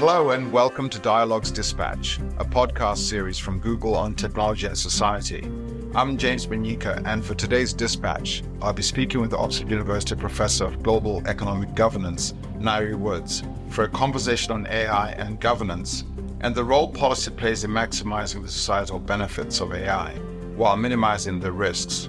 Hello and welcome to Dialogues Dispatch, a podcast series from Google on technology and society. I'm James Manyika, and for today's Dispatch, I'll be speaking with the Oxford University Professor of Global Economic Governance, Ngaire Woods, for a conversation on AI and governance and the role policy plays in maximizing the societal benefits of AI while minimizing the risks.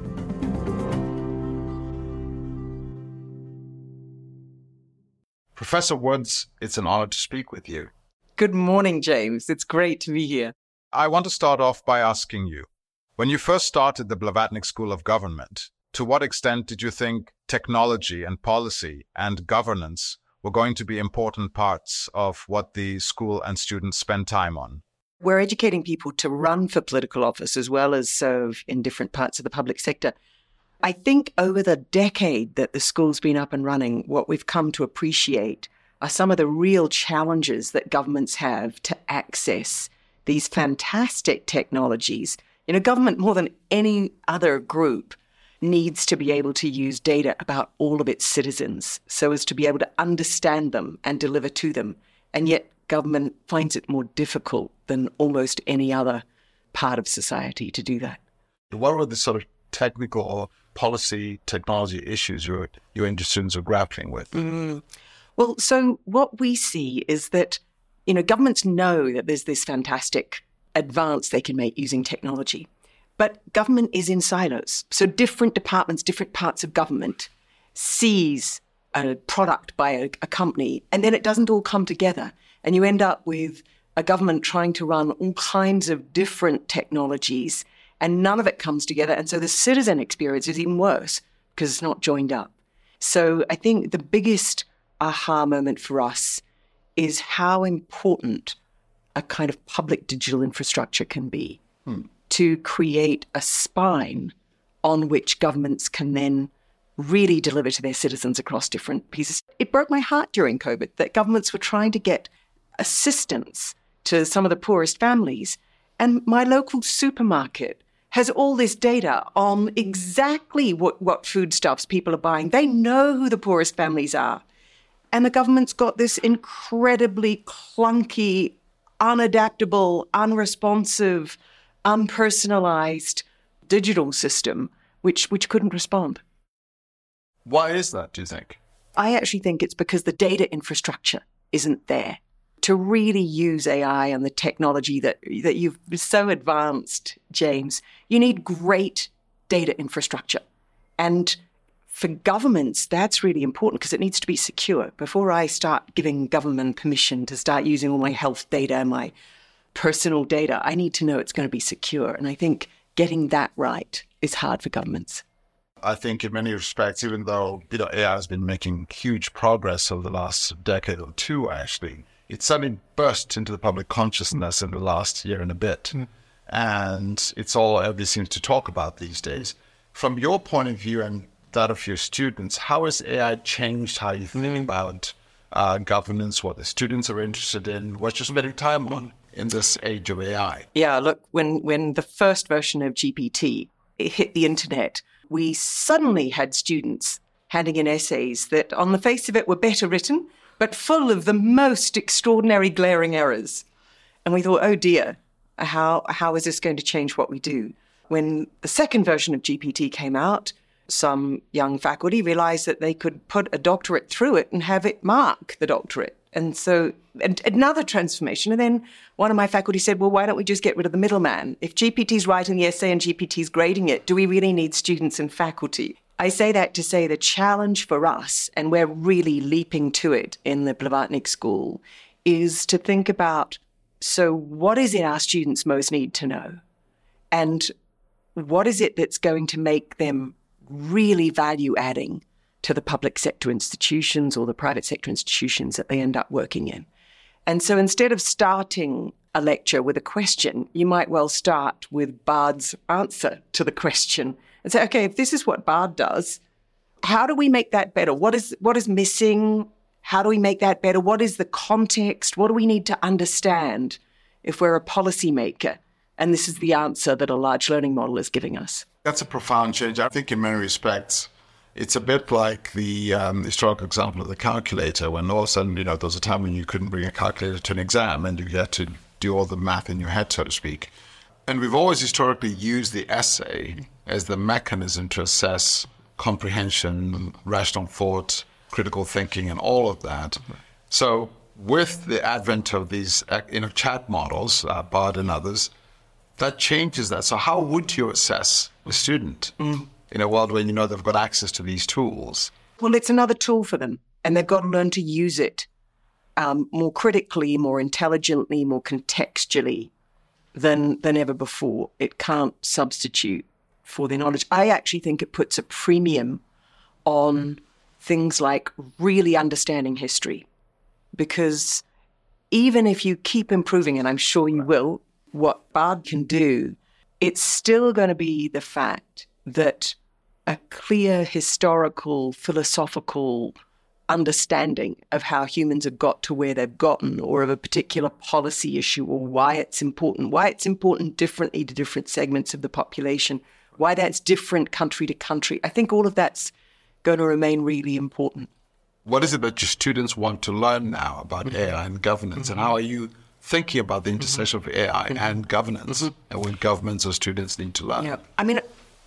Professor Woods, it's an honor to speak with you. Good morning, James. It's great to be here. I want to start off by asking you, when you first started the Blavatnik School of Government, to what extent did you think technology and policy and governance were going to be important parts of what the school and students spend time on? We're educating people to run for political office as well as serve in different parts of the public sector. I think over the decade that the school's been up and running, what we've come to appreciate are some of the real challenges that governments have to access these fantastic technologies. You know, government, more than any other group, needs to be able to use data about all of its citizens so as to be able to understand them and deliver to them. And yet government finds it more difficult than almost any other part of society to do that. What were the sort of technical or policy technology issues you and your students are grappling with? Well, so what we see is that, you know, governments know that there's this fantastic advance they can make using technology, but government is in silos. So different departments, different parts of government sees a product by a company, and then it doesn't all come together. And you end up with a government trying to run all kinds of different technologies, and none of it comes together. And so the citizen experience is even worse because it's not joined up. So I think the biggest aha moment for us is how important a kind of public digital infrastructure can be to create a spine on which governments can then really deliver to their citizens across different pieces. It broke my heart during COVID that governments were trying to get assistance to some of the poorest families. And my local supermarket has all this data on exactly what foodstuffs people are buying. They know who the poorest families are. And the government's got this incredibly clunky, unadaptable, unresponsive, unpersonalized digital system which couldn't respond. Why is that, do you think? I actually think it's because the data infrastructure isn't there. To really use AI and the technology that you've so advanced, James, you need great data infrastructure. And for governments, that's really important because it needs to be secure. Before I start giving government permission to start using all my health data, my personal data, I need to know it's going to be secure. And I think getting that right is hard for governments. I think in many respects, even though AI has been making huge progress over the last decade or two, actually, it suddenly burst into the public consciousness in the last year and a bit. And it's all everybody seems to talk about these days. From your point of view and that of your students, how has AI changed how you think about governance, what the students are interested in, what you're spending time on in this age of AI? Yeah, look, when the first version of GPT hit the internet, we suddenly had students handing in essays that on the face of it were better written, but full of the most extraordinary glaring errors. And we thought, oh dear, how is this going to change what we do? When the second version of GPT came out, some young faculty realized that they could put a doctorate through it and have it mark the doctorate. And so another transformation. And then one of my faculty said, well, why don't we just get rid of the middleman? If GPT's writing the essay and GPT's grading it, do we really need students and faculty? I say that to say the challenge for us, and we're really leaping to it in the Blavatnik School, is to think about, so what is it our students most need to know? And what is it that's going to make them really value-adding to the public sector institutions or the private sector institutions that they end up working in? And so instead of starting a lecture with a question, you might well start with Bard's answer to the question and say, okay, if this is what Bard does, how do we make that better? What is missing? How do we make that better? What is the context? What do we need to understand if we're a policymaker? And this is the answer that a large learning model is giving us. That's a profound change. I think in many respects, It's a bit like the historical example of the calculator, when all of a sudden, there was a time when you couldn't bring a calculator to an exam and you had to do all the math in your head, so to speak. And we've always historically used the essay as the mechanism to assess comprehension, rational thought, critical thinking, and all of that. So with the advent of these chat models, Bard and others, that changes that. So how would you assess a student in a world when they've got access to these tools? Well, it's another tool for them, and they've got to learn to use it more critically, more intelligently, more contextually than ever before. It can't substitute for their knowledge. I actually think it puts a premium on things like really understanding history, because even if you keep improving, and I'm sure you will, what Bard can do, it's still going to be the fact that a clear historical, philosophical understanding of how humans have got to where they've gotten, or of a particular policy issue, or why it's important differently to different segments of the population, why that's different country to country. I think all of that's going to remain really important. What is it that your students want to learn now about AI and governance, and how are you thinking about the intersection of AI and governance, and what governments or students need to learn? Yeah, I mean,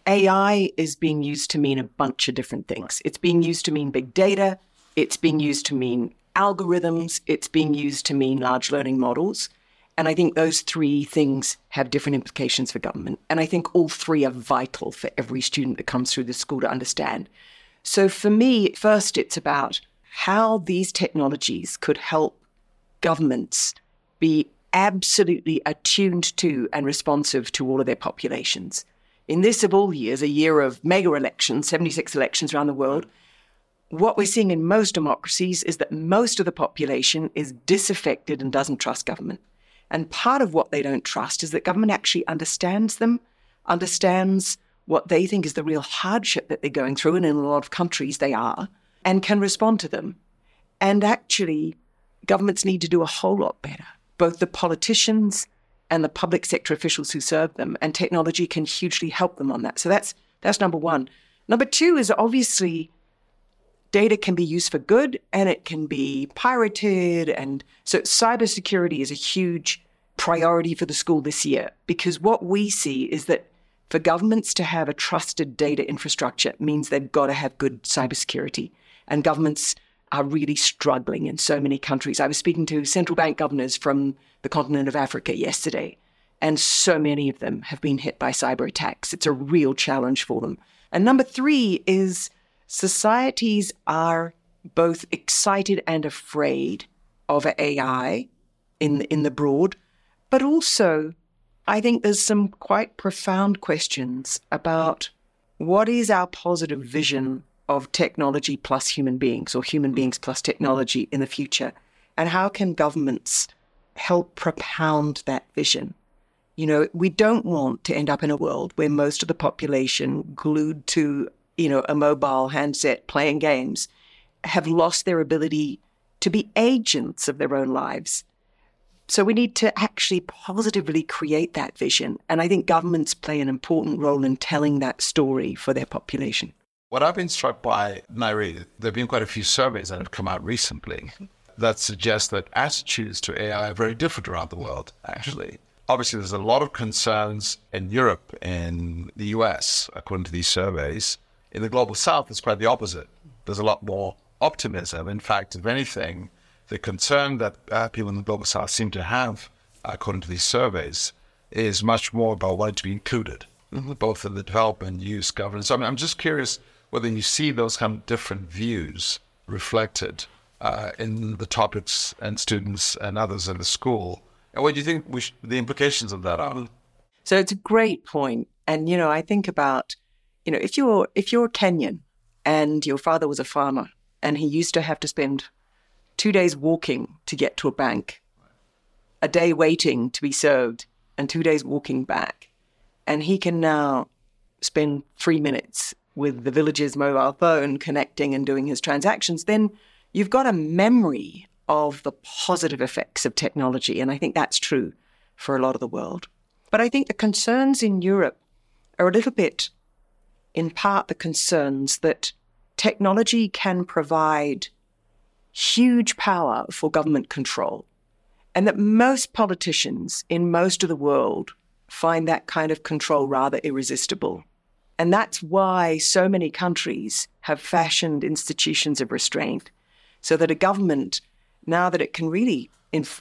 AI is being used to mean a bunch of different things. It's being used to mean big data. It's being used to mean algorithms. It's being used to mean large learning models. And I think those three things have different implications for government. And I think all three are vital for every student that comes through the school to understand. So for me, first, it's about how these technologies could help governments be absolutely attuned to and responsive to all of their populations. In this of all years, a year of mega elections, 76 elections around the world, what we're seeing in most democracies is that most of the population is disaffected and doesn't trust government. And part of what they don't trust is that government actually understands them, understands what they think is the real hardship that they're going through, and in a lot of countries they are, and can respond to them. And actually, governments need to do a whole lot better, both the politicians and the public sector officials who serve them, and technology can hugely help them on that. So that's number one. Number two is obviously data can be used for good and it can be pirated. And so cybersecurity is a huge priority for the school this year, because what we see is that for governments to have a trusted data infrastructure means they've got to have good cybersecurity. And governments are really struggling in so many countries. I was speaking to central bank governors from the continent of Africa yesterday, and so many of them have been hit by cyber attacks. It's a real challenge for them. And number three is societies are both excited and afraid of AI in the broad, but also I think there's some quite profound questions about what is our positive vision of technology plus human beings, or human beings plus technology in the future, and how can governments help propound that vision? We don't want to end up in a world where most of the population glued to, a mobile handset playing games have lost their ability to be agents of their own lives. So we need to actually positively create that vision. And I think governments play an important role in telling that story for their population. What I've been struck by, Nairi, there have been quite a few surveys that have come out recently that suggest that attitudes to AI are very different around the world, actually. Obviously, there's a lot of concerns in Europe, in the US, according to these surveys. In the global south, it's quite the opposite. There's a lot more optimism. In fact, if anything, the concern that people in the global south seem to have, according to these surveys, is much more about wanting to be included, both in the development, use, governance. So I'm just curious whether you see those kind of different views reflected in the topics and students and others in the school. And what do you think the implications of that are? So it's a great point. And, I think about, if you're Kenyan and your father was a farmer and he used to have to spend 2 days walking to get to a bank, a day waiting to be served, and 2 days walking back, and he can now spend 3 minutes with the village's mobile phone connecting and doing his transactions, then you've got a memory of the positive effects of technology. And I think that's true for a lot of the world. But I think the concerns in Europe are a little bit, in part, the concerns that technology can provide huge power for government control, and that most politicians in most of the world find that kind of control rather irresistible. And that's why so many countries have fashioned institutions of restraint, so that a government, now that it can really,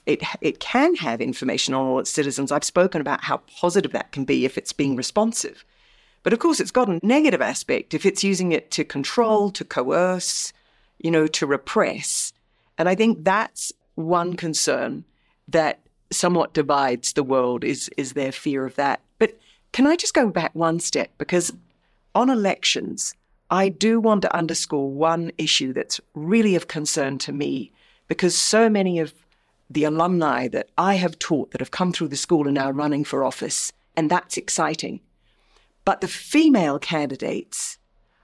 it can have information on all its citizens. I've spoken about how positive that can be if it's being responsive. But of course, it's got a negative aspect if it's using it to control, to coerce, to repress. And I think that's one concern that somewhat divides the world is their fear of that. But can I just go back one step? Because on elections, I do want to underscore one issue that's really of concern to me, because so many of the alumni that I have taught that have come through the school are now running for office, and that's exciting. But the female candidates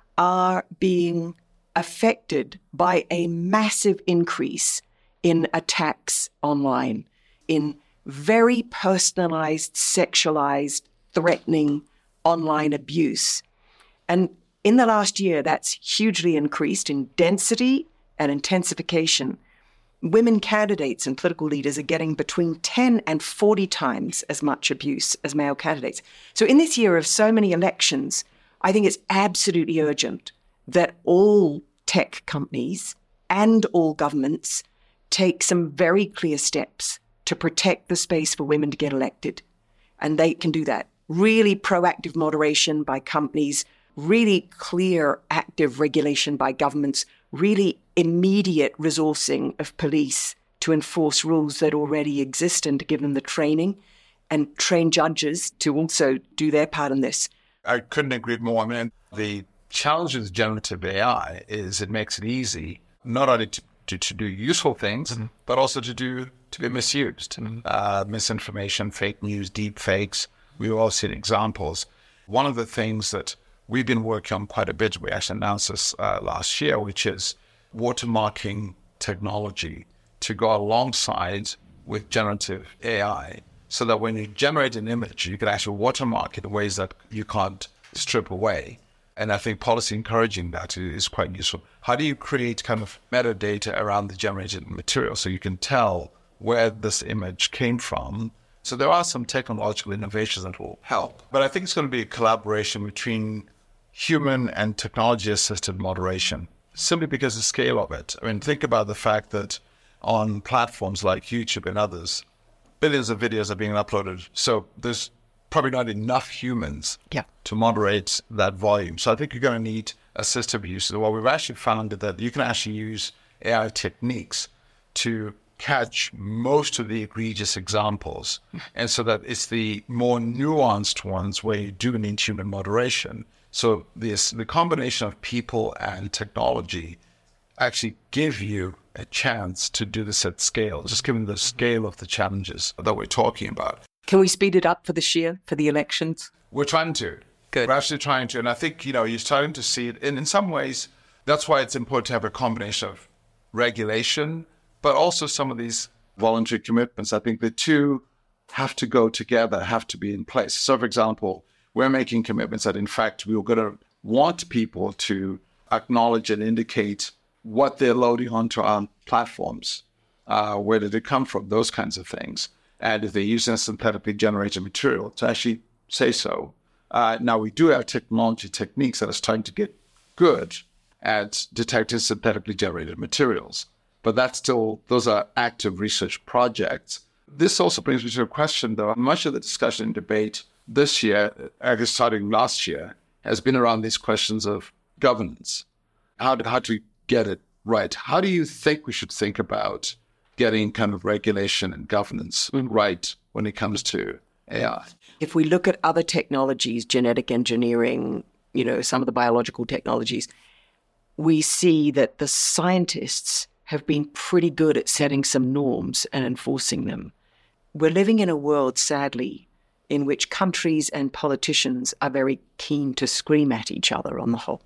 are being affected by a massive increase in attacks online, in very personalized, sexualized, threatening online abuse. And in the last year, that's hugely increased in density and intensification. Women candidates and political leaders are getting between 10 and 40 times as much abuse as male candidates. So in this year of so many elections, I think it's absolutely urgent that all tech companies and all governments take some very clear steps to protect the space for women to get elected. And they can do that. Really proactive moderation by companies, really clear, active regulation by governments, really immediate resourcing of police to enforce rules that already exist and to give them the training, and train judges to also do their part in this. I couldn't agree more. I mean, the challenge with generative AI is it makes it easy not only to do useful things, but also to be misused. Misinformation, fake news, deep fakes. We've all seen examples. One of the things that we've been working on quite a bit, we actually announced this last year, which is watermarking technology to go alongside with generative AI, so that when you generate an image, you can actually watermark it in ways that you can't strip away. And I think policy encouraging that is quite useful. How do you create kind of metadata around the generated material so you can tell where this image came from? So there are some technological innovations that will help. But I think it's going to be a collaboration between human and technology-assisted moderation, simply because of the scale of it. I mean, think about the fact that on platforms like YouTube and others, billions of videos are being uploaded. So there's probably not enough humans to moderate that volume. So I think you're going to need assistive use. So what we've actually found is that you can actually use AI techniques to catch most of the egregious examples. And so that it's the more nuanced ones where you do need human moderation. So the combination of people and technology actually give you a chance to do this at scale, just given the scale of the challenges that we're talking about. Can we speed it up for this year, for the elections? We're trying to. Good. We're actually trying to. And I think, you're starting to see it. And in some ways, that's why it's important to have a combination of regulation, but also some of these voluntary commitments. I think the two have to go together, have to be in place. So, for example, we're making commitments that, in fact, we're going to want people to acknowledge and indicate what they're loading onto our platforms. Where did it come from? Those kinds of things. And if they're using synthetically generated material, to actually say so. Now, we do have technology techniques that are starting to get good at detecting synthetically generated materials. But those are active research projects. This also brings me to a question, though. Much of the discussion and debate this year, actually starting last year, has been around these questions of governance. How do we get it right? How do you think we should think about getting kind of regulation and governance right when it comes to AI? If we look at other technologies, genetic engineering, some of the biological technologies, we see that the scientists have been pretty good at setting some norms and enforcing them. We're living in a world, sadly, in which countries and politicians are very keen to scream at each other on the whole.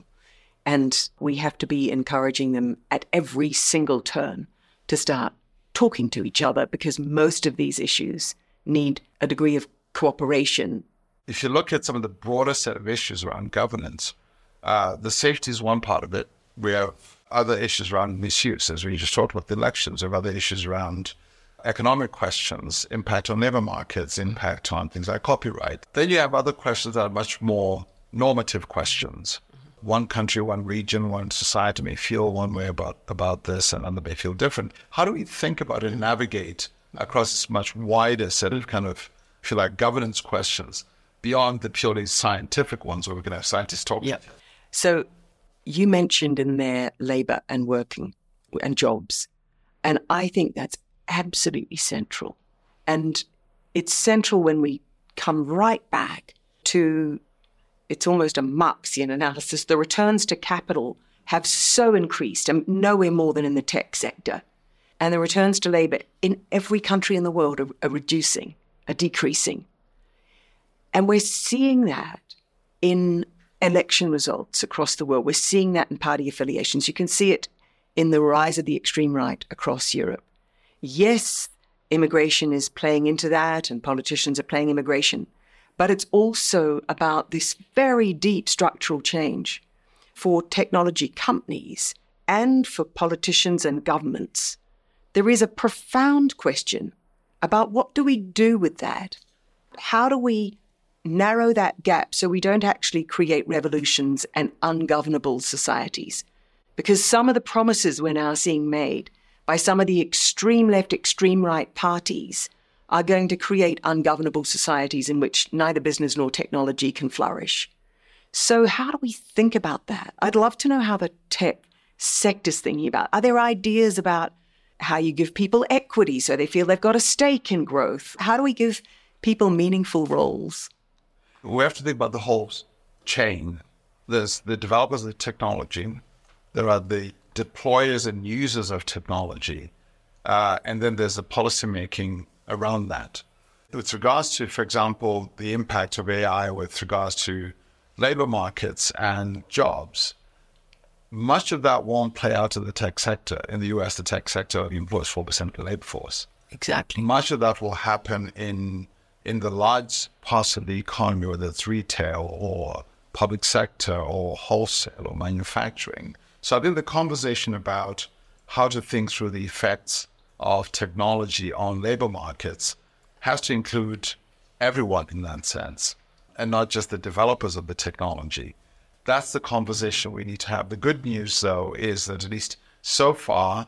And we have to be encouraging them at every single turn to start talking to each other, because most of these issues need a degree of cooperation. If you look at some of the broader set of issues around governance, the safety is one part of it. We have other issues around misuse, as we just talked about the elections. We have other issues around economic questions, impact on labor markets, impact on things like copyright. Then you have other questions that are much more normative questions. One country, one region, one society may feel one way about this, and another may feel different. How do we think about it and navigate across this much wider set of kind of, if you like, governance questions beyond the purely scientific ones where we're going to have scientists talk? Yeah. So you mentioned in there labor and working and jobs. And I think that's absolutely central. And it's central when we come right back to, it's almost a Marxian analysis. The returns to capital have so increased, and nowhere more than in the tech sector. And the returns to labor in every country in the world are reducing, are decreasing. And we're seeing that in election results across the world. We're seeing that in party affiliations. You can see it in the rise of the extreme right across Europe. Yes, immigration is playing into that, and politicians are playing immigration. But it's also about this very deep structural change for technology companies and for politicians and governments. There is a profound question about what do we do with that? How do we narrow that gap so we don't actually create revolutions and ungovernable societies? Because some of the promises we're now seeing made by some of the extreme left, extreme right parties are going to create ungovernable societies in which neither business nor technology can flourish. So how do we think about that? I'd love to know how the tech sector's thinking about. Are there ideas about how you give people equity so they feel they've got a stake in growth? How do we give people meaningful roles? We have to think about the whole chain. There's the developers of the technology. There are the deployers and users of technology. And then there's the policymaking around that. With regards to, for example, the impact of AI with regards to labor markets and jobs, much of that won't play out in the tech sector. In the US, the tech sector employs 4% of the labor force. Exactly. Much of that will happen in the large parts of the economy, whether it's retail or public sector or wholesale or manufacturing. So I think the conversation about how to think through the effects of technology on labor markets has to include everyone in that sense, and not just the developers of the technology. That's the conversation we need to have. The good news, though, is that at least so far,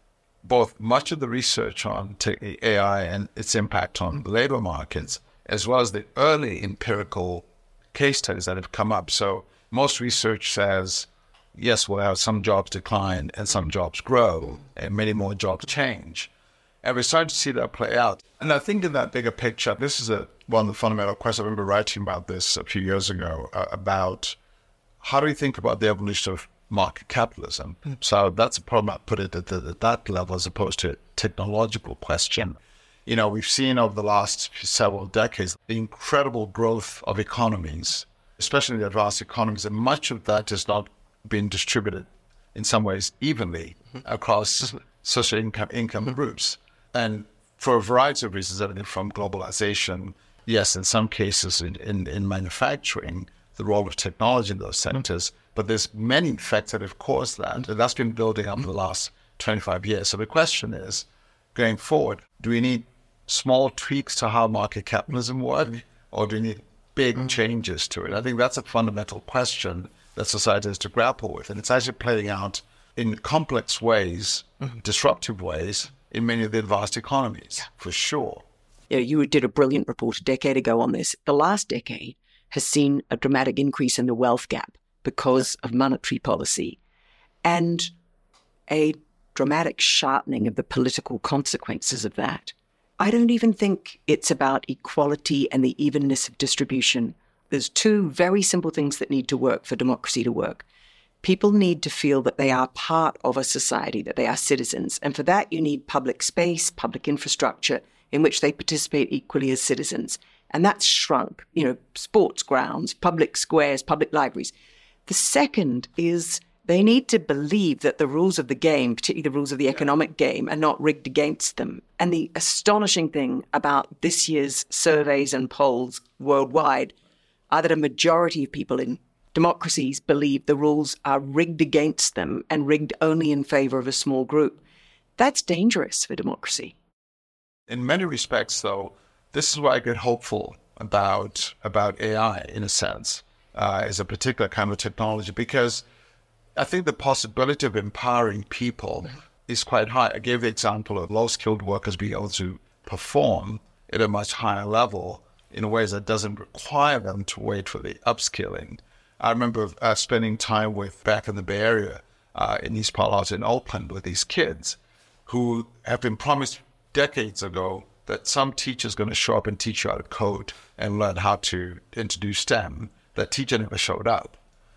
both much of the research on AI and its impact on labor markets, as well as the early empirical case studies that have come up. So most research says, yes, we'll have some jobs decline and some jobs grow and many more jobs change. And we're starting to see that play out. And I think in that bigger picture, this is one of the fundamental questions. I remember writing about this a few years ago, about how do we think about the evolution of market capitalism? So that's a problem. I put it at that level as opposed to a technological question. You know, we've seen over the last several decades the incredible growth of economies, especially the advanced economies, and much of that has not been distributed in some ways evenly across social income groups. And for a variety of reasons, everything from globalization, yes, in some cases in manufacturing, the role of technology in those sectors, but there's many factors that have caused that, and that's been building up in the last 25 years. So the question is, going forward, do we need small tweaks to how market capitalism works, or do we need big changes to it? I think that's a fundamental question that society has to grapple with, and it's actually playing out in complex ways, disruptive ways, in many of the advanced economies, for sure. Yeah, you did a brilliant report a decade ago on this. The last decade has seen a dramatic increase in the wealth gap because of monetary policy and a dramatic sharpening of the political consequences of that. I don't even think it's about equality and the evenness of distribution. There's two very simple things that need to work for democracy to work. People need to feel that they are part of a society, that they are citizens. And for that, you need public space, public infrastructure in which they participate equally as citizens. And that's shrunk, sports grounds, public squares, public libraries. The second is they need to believe that the rules of the game, particularly the rules of the economic game, are not rigged against them. And the astonishing thing about this year's surveys and polls worldwide are that a majority of people in democracies believe the rules are rigged against them and rigged only in favor of a small group. That's dangerous for democracy. In many respects, though, this is why I get hopeful about AI, in a sense, as a particular kind of technology, because I think the possibility of empowering people is quite high. I gave the example of low-skilled workers being able to perform at a much higher level in ways that doesn't require them to wait for the upskilling. I remember spending time back in the Bay Area, in East Palo Alto, in Oakland, with these kids who have been promised decades ago that some teacher's going to show up and teach you how to code and learn how to introduce STEM. That teacher never showed up.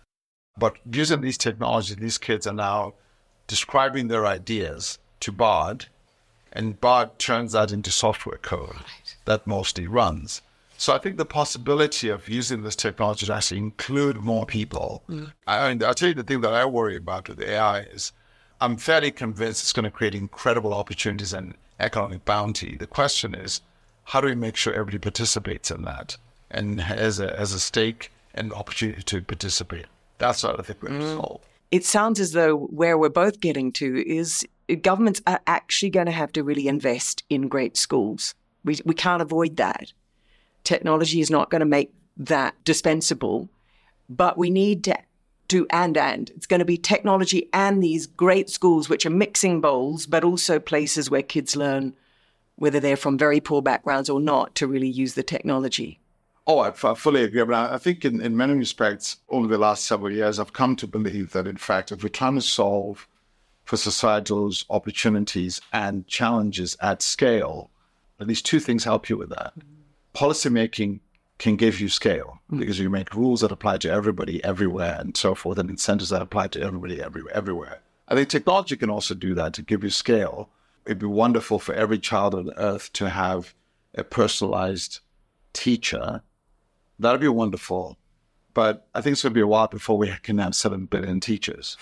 But using these technologies, these kids are now describing their ideas to Bard, and Bard turns that into software code that mostly runs. So I think the possibility of using this technology to actually include more people. I mean, I'll tell you the thing that I worry about with AI is I'm fairly convinced it's going to create incredible opportunities and economic bounty. The question is, how do we make sure everybody participates in that and has a stake and opportunity to participate? That's what I think we're going to solve. It sounds as though where we're both getting to is governments are actually going to have to really invest in great schools. We can't avoid that. Technology is not going to make that dispensable, but we need to do and. It's going to be technology and these great schools, which are mixing bowls, but also places where kids learn, whether they're from very poor backgrounds or not, to really use the technology. Oh, I fully agree. But I think in many respects, over the last several years, I've come to believe that, in fact, if we're trying to solve for societal's opportunities and challenges at scale, at least two things help you with that. Policymaking can give you scale because you make rules that apply to everybody everywhere and so forth, and incentives that apply to everybody everywhere. I think technology can also do that to give you scale. It'd be wonderful for every child on earth to have a personalized teacher. That'd be wonderful. But I think it's going to be a while before we can have 7 billion teachers.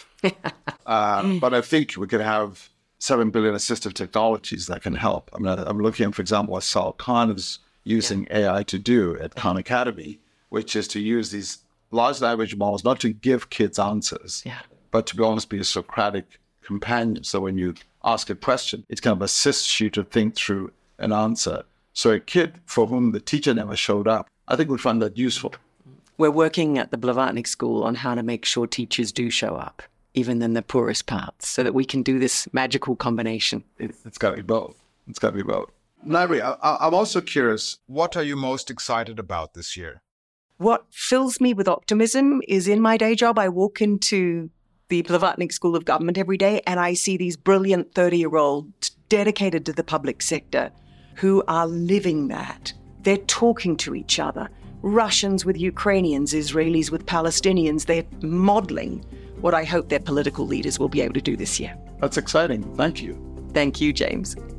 But I think we could have 7 billion assistive technologies that can help. I mean, I'm looking at, for example, what Sal Khan is using AI to do at Khan Academy, which is to use these large language models, not to give kids answers, but to be almost be a Socratic companion. So when you ask a question, it kind of assists you to think through an answer. So a kid for whom the teacher never showed up, I think would find that useful. We're working at the Blavatnik School on how to make sure teachers do show up, even in the poorest parts, so that we can do this magical combination. It's got to be both. It's got to be both. Nairi, I'm also curious, what are you most excited about this year? What fills me with optimism is in my day job, I walk into the Blavatnik School of Government every day and I see these brilliant 30-year-olds dedicated to the public sector who are living that. They're talking to each other. Russians with Ukrainians, Israelis with Palestinians. They're modeling what I hope their political leaders will be able to do this year. That's exciting. Thank you. Thank you, James.